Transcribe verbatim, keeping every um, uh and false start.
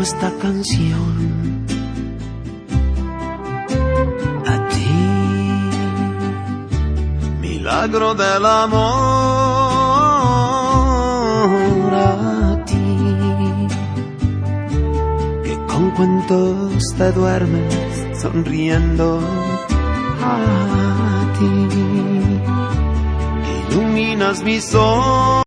esta canción a ti, milagro del amor, a ti, que con cuentos te duermes sonriendo, a ti, que iluminas mis ojos.